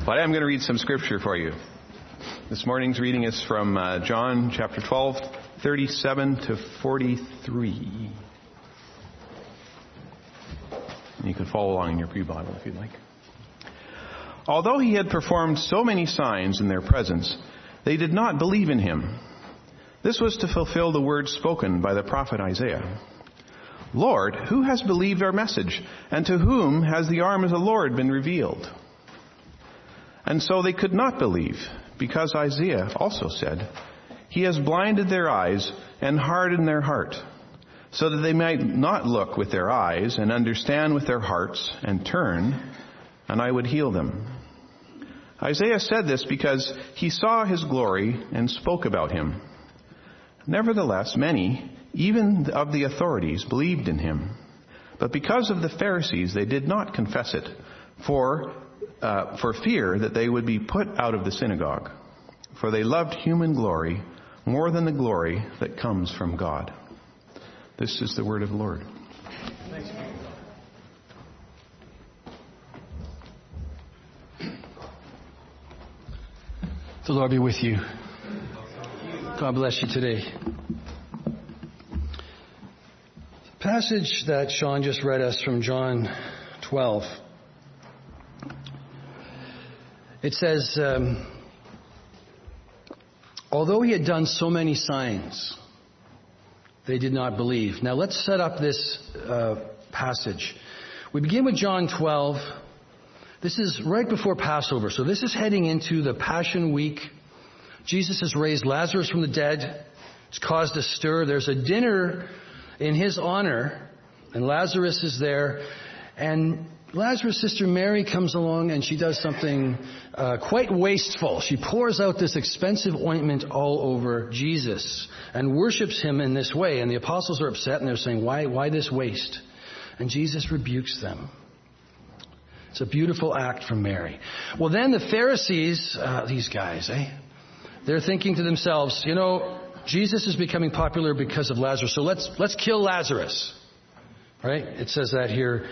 But I am going to read some scripture for you. This morning's reading is from John chapter 12, 37 to 43. And you can follow along in your pre-Bible if you'd like. Although he had performed so many signs in their presence, they did not believe in him. This was to fulfill the words spoken by the prophet Isaiah. Lord, who has believed our message, and to whom has the arm of the Lord been revealed? And so they could not believe, because Isaiah also said, He has blinded their eyes and hardened their heart, so that they might not look with their eyes and understand with their hearts and turn, and I would heal them. Isaiah said this because he saw his glory and spoke about him. Nevertheless, many, even of the authorities, believed in him. But because of the Pharisees, they did not confess it, for fear that they would be put out of the synagogue. For they loved human glory more than the glory that comes from God. This is the word of the Lord. Thanks. The Lord be with you. God bless you today. The passage that Sean just read us from John 12. It says, although he had done so many signs, they did not believe. Now let's set up this passage. We begin with John 12. This is right before Passover. So this is heading into the Passion Week. Jesus has raised Lazarus from the dead. It's caused a stir. There's a dinner in his honor, and Lazarus is there. And Lazarus' sister Mary comes along and she does something quite wasteful. She pours out this expensive ointment all over Jesus and worships him in this way. And the apostles are upset and they're saying, why this waste? And Jesus rebukes them. It's a beautiful act from Mary. Well, then the Pharisees, these guys, they're thinking to themselves, Jesus is becoming popular because of Lazarus, so let's kill Lazarus. Right? It says that here,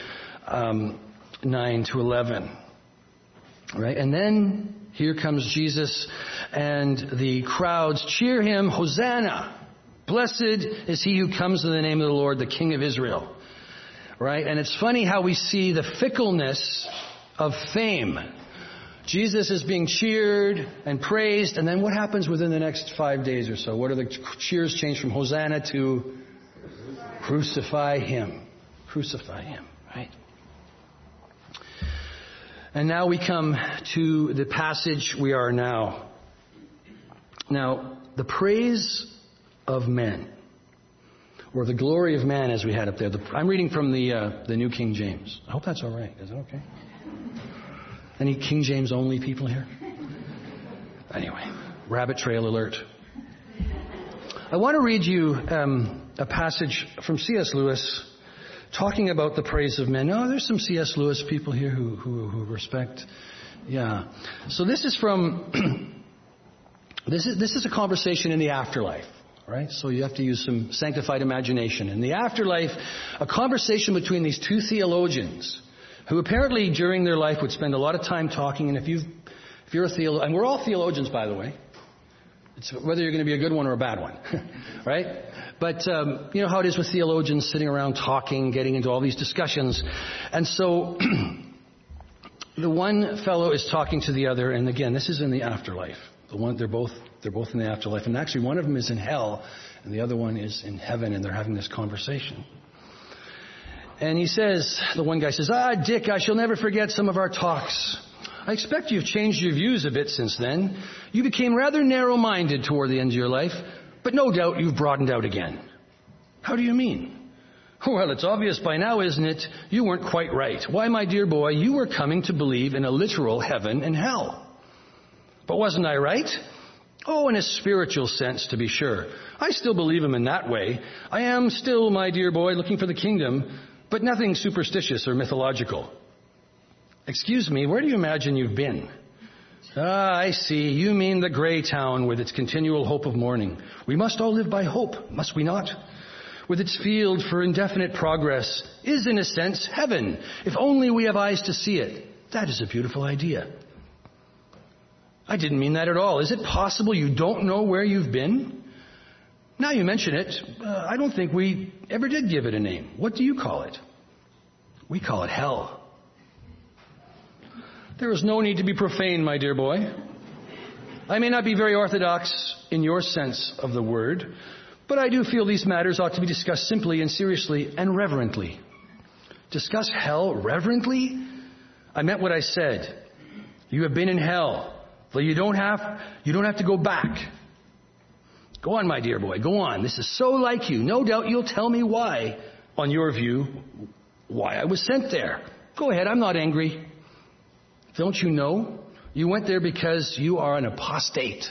9 to 11. Right? And then here comes Jesus, and the crowds cheer him, Hosanna! Blessed is he who comes in the name of the Lord, the King of Israel. Right? And it's funny how we see the fickleness of fame. Jesus is being cheered and praised, and then what happens within the next 5 days or so? What are the cheers change from Hosanna to crucify him? Crucify him, right? And now we come to the passage we are now. Now, the praise of men, or the glory of man, as we had up there. I'm reading from the New King James. I hope that's all right. Is that okay? Any King James only people here? Anyway, rabbit trail alert. I want to read you a passage from C.S. Lewis talking about the praise of men. Oh, there's some C.S. Lewis people here who respect. Yeah. So this is from this is a conversation in the afterlife. Right? So you have to use some sanctified imagination. In the afterlife, a conversation between these two theologians who apparently during their life would spend a lot of time talking. And if you're a theologian, and we're all theologians, by the way. It's whether you're going to be a good one or a bad one. Right? But you know how it is with theologians sitting around talking, getting into all these discussions. And so the one fellow is talking to the other. And again, this is in the afterlife. They're both in the afterlife. And actually one of them is in hell and the other one is in heaven, and they're having this conversation. And the one guy says, Dick, I shall never forget some of our talks. I expect you've changed your views a bit since then. You became rather narrow-minded toward the end of your life, but no doubt you've broadened out again. How do you mean? Well, it's obvious by now, isn't it? You weren't quite right. Why, my dear boy, you were coming to believe in a literal heaven and hell. But wasn't I right? Oh, in a spiritual sense, to be sure. I still believe him in that way. I am still, my dear boy, looking for the kingdom, but nothing superstitious or mythological. Excuse me, where do you imagine you've been? I see. You mean the grey town with its continual hope of morning. We must all live by hope, must we not? With its field for indefinite progress is, in a sense, heaven, if only we have eyes to see it. That is a beautiful idea. I didn't mean that at all. Is it possible you don't know where you've been? Now you mention it, I don't think we ever did give it a name. What do you call it? We call it hell. There is no need to be profane, my dear boy. I may not be very orthodox in your sense of the word, but I do feel these matters ought to be discussed simply and seriously and reverently. Discuss hell reverently? I meant what I said. You have been in hell. Though you don't have to go back. Go on, my dear boy, go on. This is so like you. No doubt you'll tell me why, on your view, why I was sent there. Go ahead, I'm not angry. Don't you know? You went there because you are an apostate.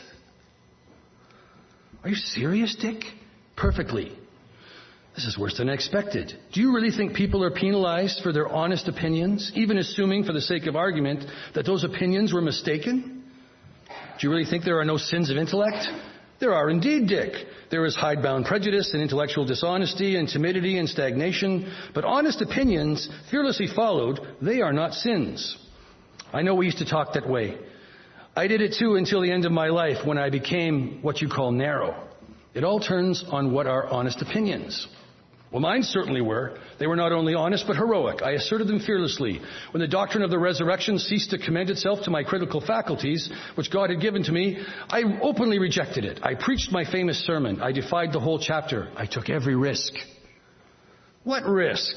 Are you serious, Dick? Perfectly. This is worse than I expected. Do you really think people are penalized for their honest opinions, even assuming, for the sake of argument, that those opinions were mistaken? Do you really think there are no sins of intellect? There are indeed, Dick. There is hidebound prejudice and intellectual dishonesty and timidity and stagnation. But honest opinions, fearlessly followed, they are not sins. I know we used to talk that way. I did it too until the end of my life when I became what you call narrow. It all turns on what are honest opinions. Well, mine certainly were. They were not only honest, but heroic. I asserted them fearlessly. When the doctrine of the resurrection ceased to commend itself to my critical faculties, which God had given to me, I openly rejected it. I preached my famous sermon. I defied the whole chapter. I took every risk. What risk?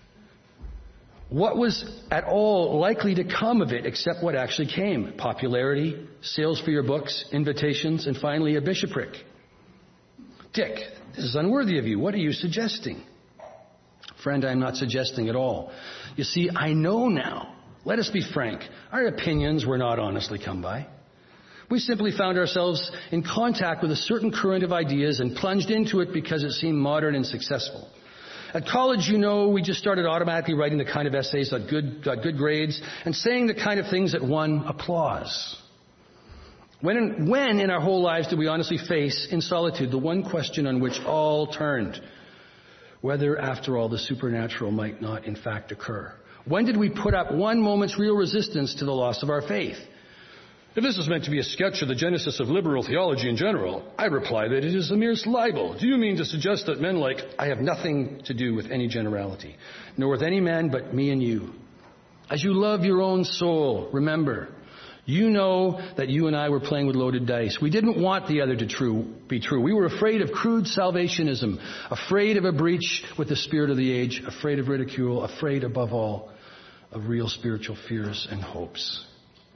What was at all likely to come of it except what actually came? Popularity, sales for your books, invitations, and finally a bishopric. Dick, this is unworthy of you. What are you suggesting? Friend, I'm not suggesting at all. You see, I know now. Let us be frank. Our opinions were not honestly come by. We simply found ourselves in contact with a certain current of ideas and plunged into it because it seemed modern and successful. At college, you know, we just started automatically writing the kind of essays that got good grades and saying the kind of things that won applause. When in our whole lives did we honestly face, in solitude, the one question on which all turned? Whether, after all, the supernatural might not in fact occur. When did we put up one moment's real resistance to the loss of our faith? If this is meant to be a sketch of the genesis of liberal theology in general, I reply that it is the merest libel. Do you mean to suggest that men like I have nothing to do with any generality, nor with any man but me and you? As you love your own soul, remember, you know that you and I were playing with loaded dice. We didn't want the other to be true. We were afraid of crude salvationism, afraid of a breach with the spirit of the age, afraid of ridicule, afraid above all of real spiritual fears and hopes.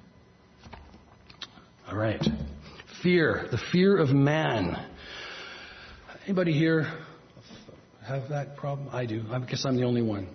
All right. Fear, the fear of man. Anybody here have that problem? I do. I guess I'm the only one.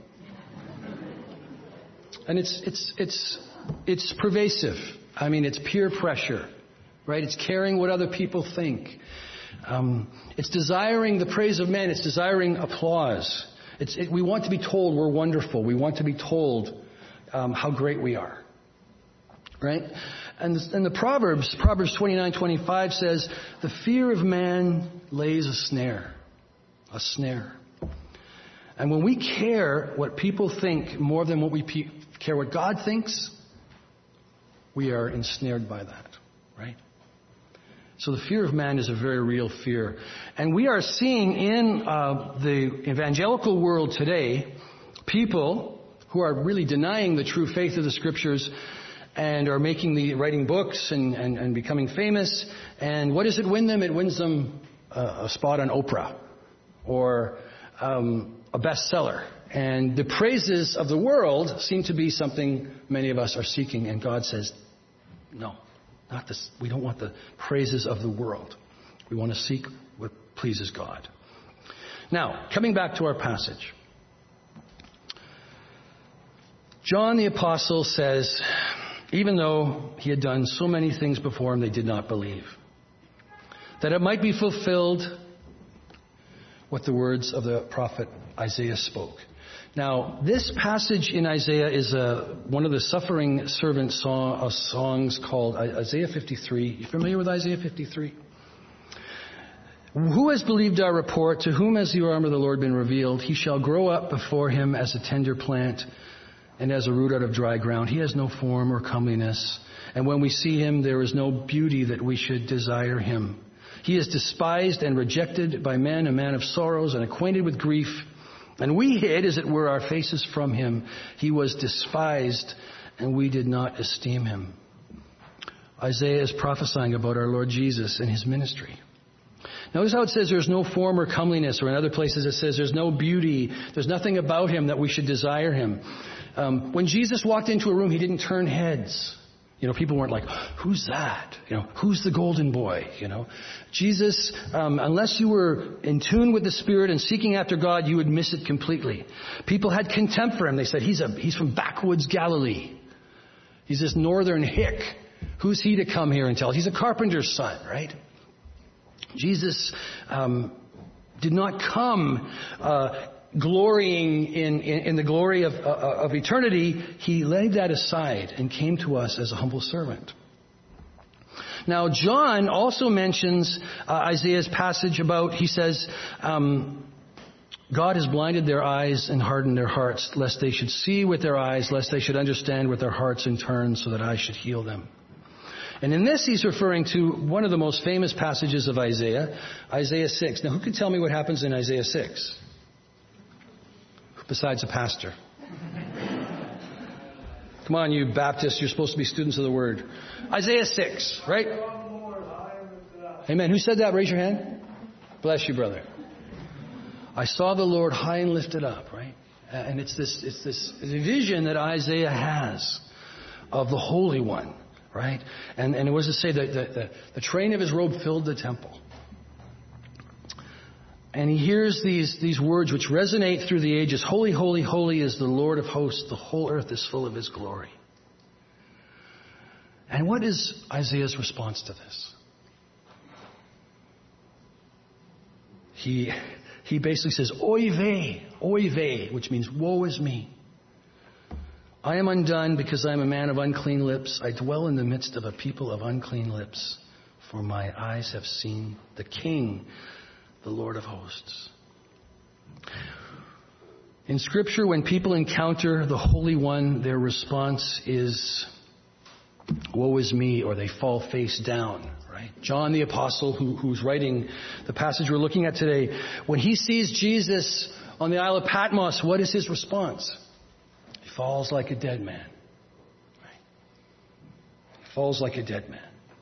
And it's pervasive. I mean, it's peer pressure, right? It's caring what other people think. It's desiring the praise of men. It's desiring applause. We want to be told we're wonderful. We want to be told how great we are, right? And the Proverbs 29:25 says, the fear of man lays a snare. A snare. And when we care what people think more than what we care what God thinks, we are ensnared by that, right? So the fear of man is a very real fear. And we are seeing in the evangelical world today, people who are really denying the true faith of the Scriptures and are writing books and becoming famous. And what does it win them? It wins them a spot on Oprah or a bestseller. And the praises of the world seem to be something many of us are seeking. And God says, no, not this. We don't want the praises of the world. We want to seek what pleases God. Now, coming back to our passage. John the Apostle says, even though he had done so many things before him, they did not believe. That it might be fulfilled what the words of the prophet Isaiah spoke. Now, this passage in Isaiah is one of the suffering servant songs called Isaiah 53. You familiar with Isaiah 53? Who has believed our report? To whom has the arm of the Lord been revealed? He shall grow up before him as a tender plant and as a root out of dry ground. He has no form or comeliness. And when we see him, there is no beauty that we should desire him. He is despised and rejected by men, a man of sorrows and acquainted with grief. And we hid, as it were, our faces from him. He was despised, and we did not esteem him. Isaiah is prophesying about our Lord Jesus and his ministry. Notice how it says there's no form or comeliness, or in other places it says there's no beauty. There's nothing about him that we should desire him. When Jesus walked into a room, he didn't turn heads. People weren't like, who's that? Who's the golden boy? Jesus, unless you were in tune with the Spirit and seeking after God, you would miss it completely. People had contempt for him. They said, he's from backwoods Galilee. He's this northern hick. Who's he to come here and tell? He's a carpenter's son, right? Jesus did not come glorying in the glory of eternity. He laid that aside and came to us as a humble servant. Now, John also mentions Isaiah's passage about, he says, God has blinded their eyes and hardened their hearts, lest they should see with their eyes, lest they should understand with their hearts and turn, so that I should heal them. And in this, he's referring to one of the most famous passages of Isaiah, Isaiah 6. Now, who can tell me what happens in Isaiah 6? Besides a pastor. Come on, you Baptists, you're supposed to be students of the Word. Isaiah 6, right? Amen. Who said that? Raise your hand. Bless you, brother. I saw the Lord high and lifted up, right? And it's this vision that Isaiah has of the Holy One, right? And it was to say that the train of his robe filled the temple. And he hears these words which resonate through the ages. Holy, holy, holy is the Lord of hosts. The whole earth is full of his glory. And what is Isaiah's response to this? He basically says, oy vey, which means woe is me. I am undone because I am a man of unclean lips. I dwell in the midst of a people of unclean lips. For my eyes have seen the King, the Lord of hosts. In Scripture, when people encounter the Holy One, their response is, woe is me, or they fall face down, right? John the Apostle, who's writing the passage we're looking at today, when he sees Jesus on the Isle of Patmos, what is his response? He falls like a dead man. Right? He falls like a dead man.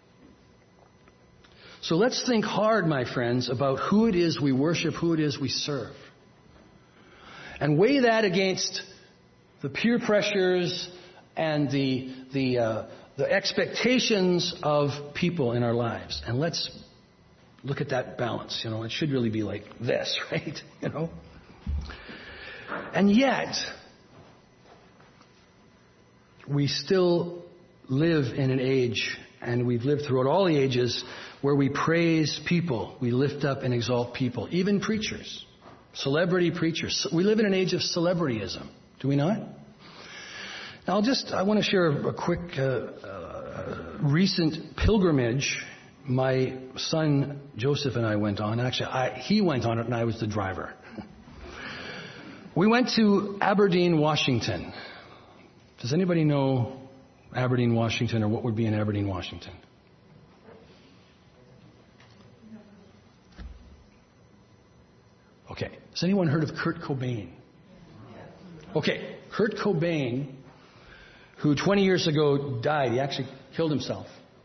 So let's think hard, my friends, about who it is we worship, who it is we serve. And weigh that against the peer pressures and the expectations of people in our lives. And let's look at that balance. It should really be like this, right? And yet, we still live in an age, and we've lived throughout all the ages, where we praise people. We lift up and exalt people. Even preachers. Celebrity preachers. We live in an age of celebrityism. Do we not? Now I want to share a quick recent pilgrimage my son Joseph and I went on. Actually, he went on it and I was the driver. We went to Aberdeen, Washington. Does anybody know Aberdeen, Washington, or what would be in Aberdeen, Washington? Okay. Has anyone heard of Kurt Cobain? Okay. Kurt Cobain, who 20 years ago died. He actually killed himself.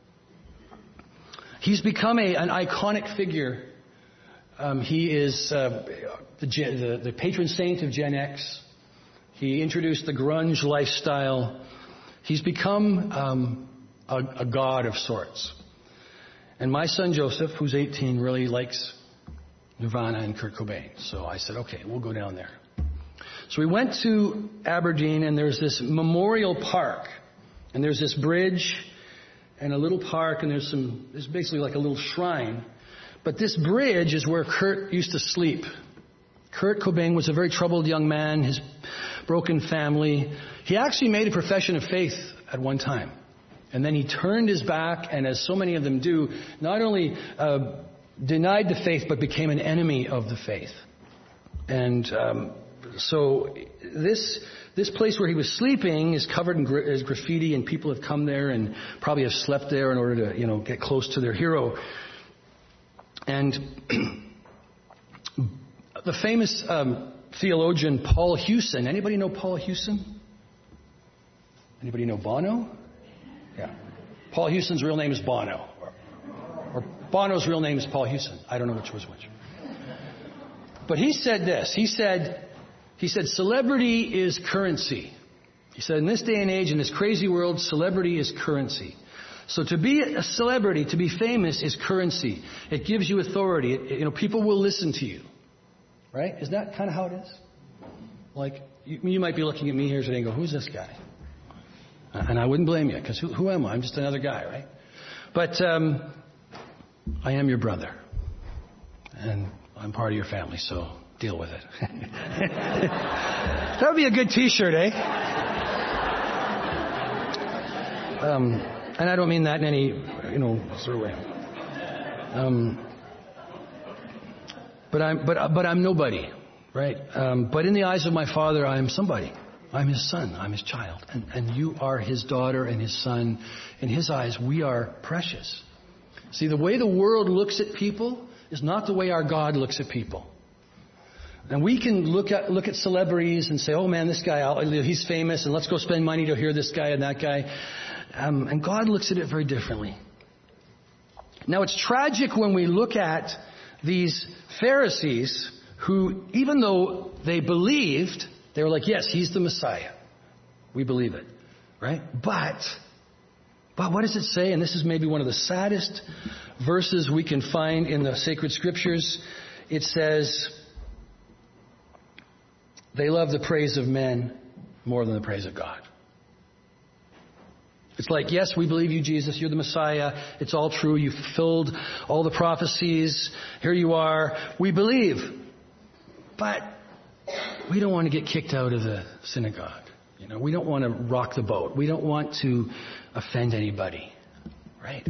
He's become an iconic figure. He is the patron saint of Gen X. He introduced the grunge lifestyle. He's become a god of sorts. And my son Joseph, who's 18, really likes Nirvana and Kurt Cobain. So I said, okay, we'll go down there. So we went to Aberdeen, and there's this memorial park. And there's this bridge and a little park, and there's basically like a little shrine. But this bridge is where Kurt used to sleep. Kurt Cobain was a very troubled young man, his broken family. He actually made a profession of faith at one time. And then he turned his back, and as so many of them do, not only denied the faith, but became an enemy of the faith. And So this place where he was sleeping is covered in graffiti, and people have come there and probably have slept there in order to, get close to their hero. And the famous theologian Paul Hewson. Anybody know Paul Hewson? Anybody know Bono? Yeah. Paul Hewson's real name is Bono. Or Bono's real name is Paul Hewson. I don't know which was which. But he said this. He said, celebrity is currency. He said, in this day and age, in this crazy world, celebrity is currency. So to be a celebrity, to be famous, is currency. It gives you authority. People will listen to you. Right? Is that kind of how it is? Like, you might be looking at me here today and go, who's this guy? And I wouldn't blame you, because who am I? I'm just another guy, right? But I am your brother. And I'm part of your family, so deal with it. That would be a good T-shirt, eh? And I don't mean that in any, sort of way. But I'm nobody, right? But in the eyes of my Father, I am somebody. I'm His son. I'm His child. And you are His daughter and His son. In His eyes, we are precious. See, the way the world looks at people is not the way our God looks at people. And we can look at celebrities and say, oh man, this guy, he's famous, and let's go spend money to hear this guy and that guy. And God looks at it very differently. Now, it's tragic when we look at these Pharisees who, even though they believed, they were like, yes, He's the Messiah. We believe it. Right? But what does it say? And this is maybe one of the saddest verses we can find in the sacred scriptures. It says, they love the praise of men more than the praise of God. It's like, yes, we believe you, Jesus. You're the Messiah. It's all true. You fulfilled all the prophecies. Here you are. We believe. But we don't want to get kicked out of the synagogue. We don't want to rock the boat. We don't want to offend anybody. Right?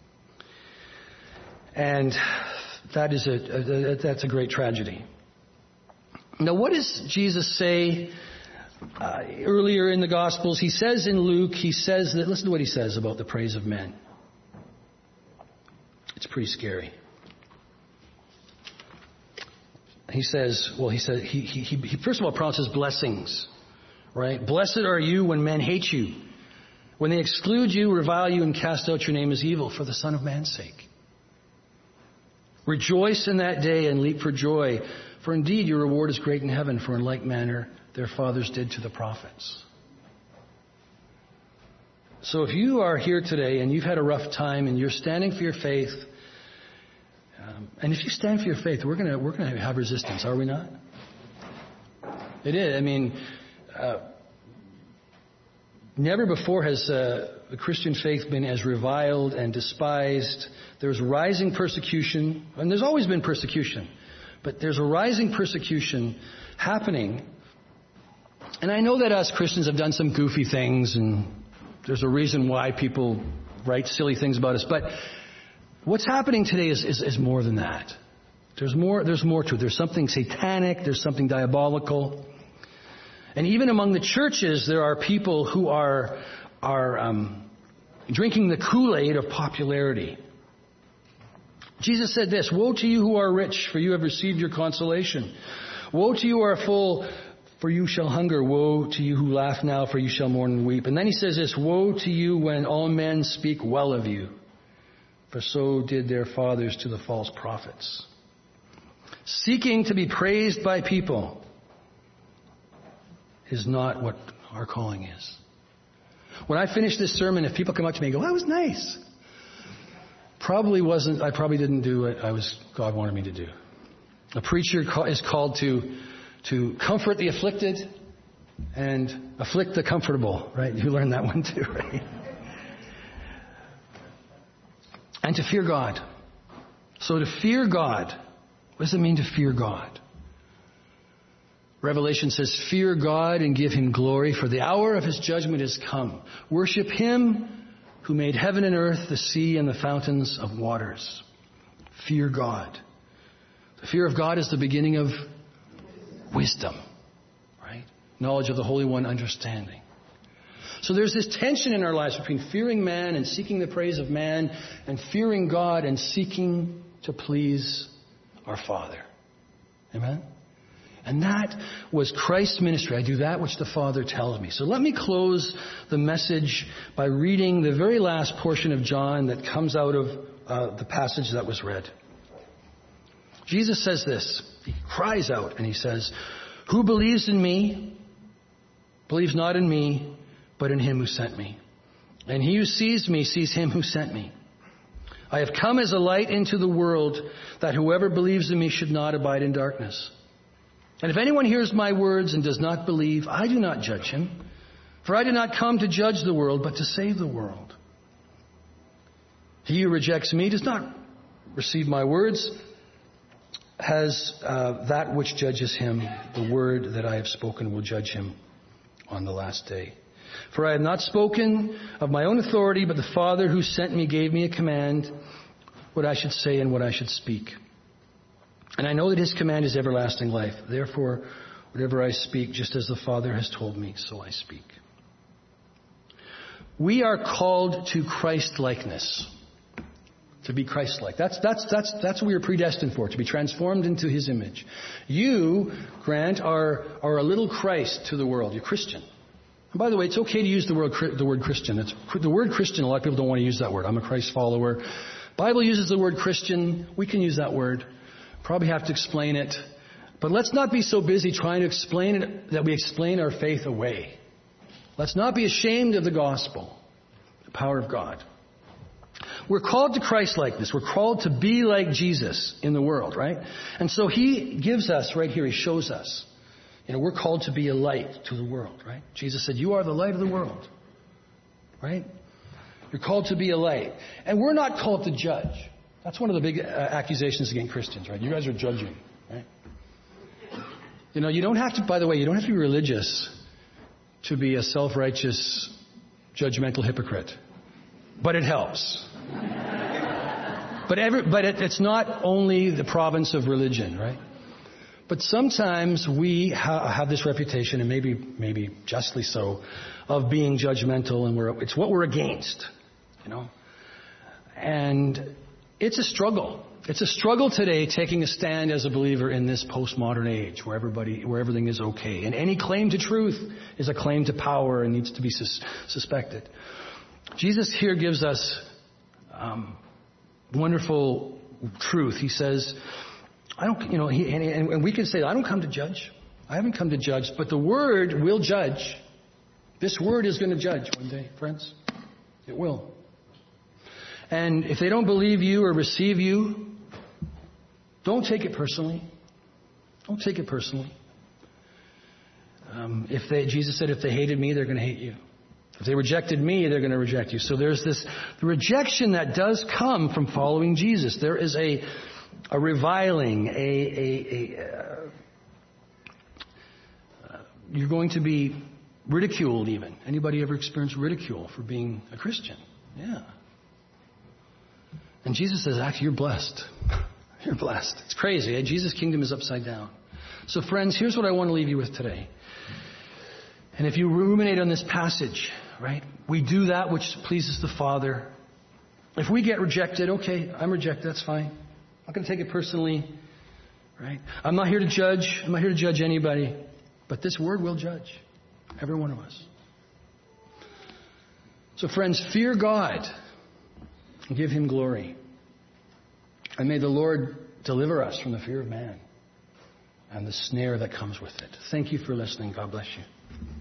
And that's a great tragedy. Now, what does Jesus say earlier in the Gospels? He says in Luke, listen to what He says about the praise of men. It's pretty scary. He first of all pronounces blessings, right? Blessed are you when men hate you, when they exclude you, revile you, and cast out your name as evil for the Son of Man's sake. Rejoice in that day and leap for joy, for indeed your reward is great in heaven, for in like manner their fathers did to the prophets. So if you are here today and you've had a rough time and you're standing for your faith, and if you stand for your faith, we're gonna have resistance, are we not? It is. I mean, never before has the Christian faith been as reviled and despised. There's rising persecution, and there's always been persecution, but there's a rising persecution happening. And I know that us Christians have done some goofy things, and there's a reason why people write silly things about us. But what's happening today is more than that. There's more to it. There's something satanic. There's something diabolical. And even among the churches, there are people who are drinking the Kool-Aid of popularity. Jesus said this, woe to you who are rich, for you have received your consolation. Woe to you who are full, for you shall hunger. Woe to you who laugh now, for you shall mourn and weep. And then He says this, woe to you when all men speak well of you, for so did their fathers to the false prophets. Seeking to be praised by people is not what our calling is. When I finish this sermon, if people come up to me and go, that was nice, I probably didn't do what God wanted me to do. A preacher is called to comfort the afflicted and afflict the comfortable, right? You learned that one too, right? And to fear God. So to fear God, what does it mean to fear God? Revelation says, fear God and give Him glory, for the hour of His judgment is come. Worship Him who made heaven and earth, the sea, and the fountains of waters. Fear God. The fear of God is the beginning of wisdom. knowledge of the Holy One, understanding. So there's this tension in our lives between fearing man and seeking the praise of man, and fearing God and seeking to please our Father. Amen? And that was Christ's ministry. I do that which the Father tells me. So let me close the message by reading the very last portion of John that comes out of the passage that was read. Jesus says this. He cries out and he says, "Who believes in me, believes not in me, but in him who sent me. And he who sees me sees him who sent me. I have come as a light into the world, that whoever believes in me should not abide in darkness. And if anyone hears my words and does not believe, I do not judge him. For I did not come to judge the world, but to save the world. He who rejects me does not receive my words, has that which judges him. The word that I have spoken will judge him on the last day. For I have not spoken of my own authority, but the Father who sent me gave me a command, what I should say and what I should speak. And I know that his command is everlasting life. Therefore, whatever I speak, just as the Father has told me, so I speak." We are called to Christ-likeness. To be Christ-like. That's what we are predestined for, to be transformed into his image. You, Grant, are a little Christ to the world. You're Christian. And by the way, it's okay to use the word Christian. The word Christian, a lot of people don't want to use that word. I'm a Christ follower. Bible uses the word Christian. We can use that word. Probably have to explain it. But let's not be so busy trying to explain it that we explain our faith away. Let's not be ashamed of the gospel, the power of God. We're called to Christ-likeness. We're called to be like Jesus in the world, right? And so he gives us right here, he shows us. We're called to be a light to the world, right? Jesus said, "You are the light of the world." Right? You're called to be a light. And we're not called to judge. That's one of the big accusations against Christians, right? You guys are judging, right? You don't have to, by the way, you don't have to be religious to be a self-righteous, judgmental hypocrite. But it helps. But it's not only the province of religion, right? But sometimes we have this reputation, and maybe justly so, of being judgmental, and it's what we're against, And it's a struggle. It's a struggle today taking a stand as a believer in this postmodern age where everything is okay. And any claim to truth is a claim to power and needs to be suspected. Jesus here gives us wonderful truth. He says, and we can say, I don't come to judge. I haven't come to judge, but the word will judge. This word is going to judge one day, friends. It will. And if they don't believe you or receive you, don't take it personally. Don't take it personally. Jesus said, if they hated me, they're going to hate you. If they rejected me, they're going to reject you. So there's the rejection that does come from following Jesus. There is a reviling, you're going to be ridiculed even. Anybody ever experienced ridicule for being a Christian? Yeah. And Jesus says, actually, you're blessed. You're blessed. It's crazy. Jesus' kingdom is upside down. So friends, here's what I want to leave you with today. And if you ruminate on this passage, right, we do that which pleases the Father. If we get rejected, okay, I'm rejected, that's fine. I'm not going to take it personally, right? I'm not here to judge. I'm not here to judge anybody. But this word will judge every one of us. So friends, fear God and give him glory. And may the Lord deliver us from the fear of man and the snare that comes with it. Thank you for listening. God bless you.